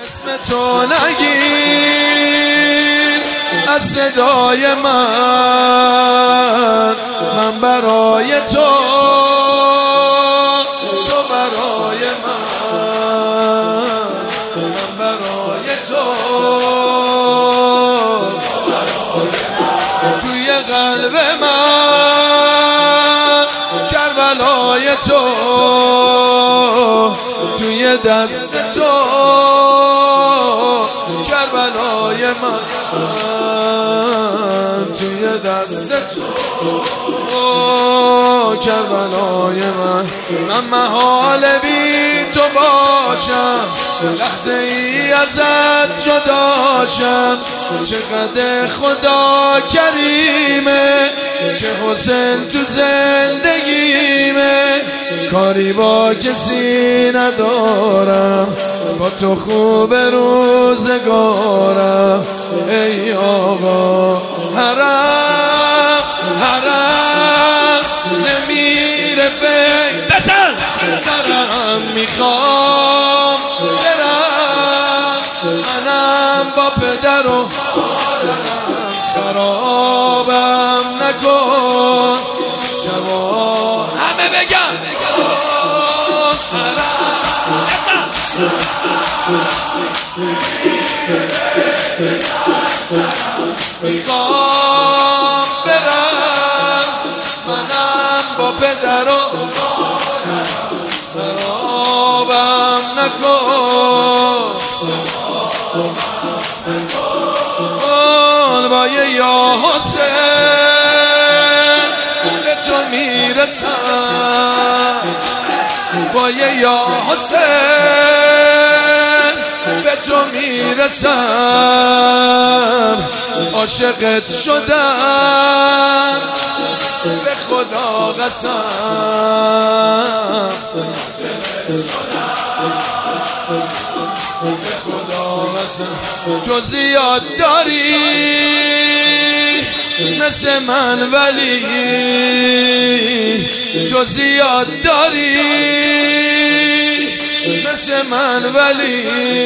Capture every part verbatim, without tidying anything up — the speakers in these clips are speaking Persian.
اسم تو نگیر از صدای من، من برای تو، تو برای من، من برای تو. توی قلب من کربلای تو، توی دست تو کربلای من، توی دست تو کربلای من. من محال بی تو باشم، لحظه ای ازت جداشم. چقدر خدا کریمه که حسین تو زندگیمه. کاری با کسی ندارم، با تو خوب روزگارم. ای آقا حرم حرم نمیره فکر بزن سرم، میخوام برم منم با پدر و خرابم نکن. شما همه بگم میخوام برم منم با پدر و خرابم نکن. قلبای یا حسین به تو میرسم، با یا حسین به تو میرسم. عاشقت شدم به خدا قسم، به خدا قسم. تو زیاد داری مثل من ولی، تو زیاد داری مثل من ولی،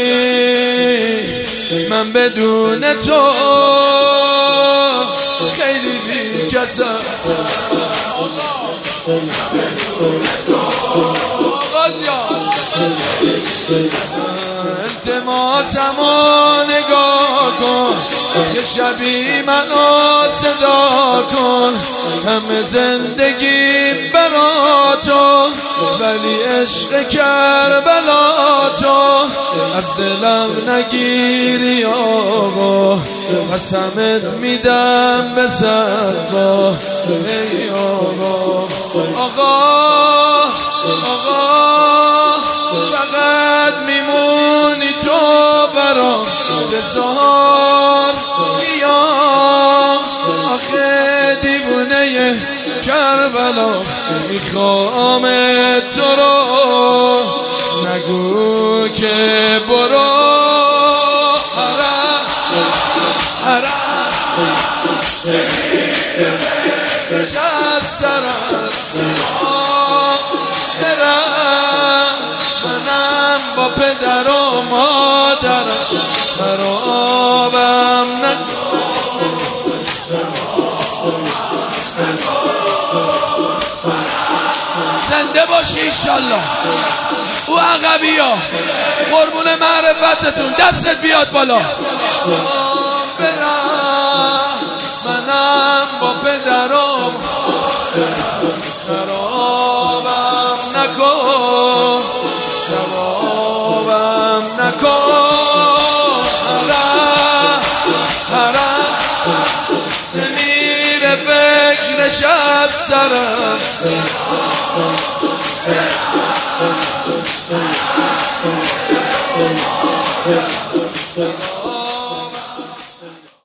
من بدون تو خیلی بی‌کسم. آقا جان التماسمو نگاه کن، یه شبی منو صدا کن. همه زندگی برا تو ولی عشق کربلا تو. از دلم نگیری آقا، قسمت میدم به صدقا. ای آقا آقا آقا فقط میمونی تو برام، بزار بیام آخه دیوونه کربلا. میخوام تو رو نگو که برو حرم حرم از سرم برم منم با پدر و مادرم خرابم نکن. زنده باشی ایشالله. او عقبی ها قربون معرفتتون، دستت بیاد بالا. برم منم با پدرم خرابم نکن، شرابم نکن. حرم حرم نمیره فکرش از سرم. Oh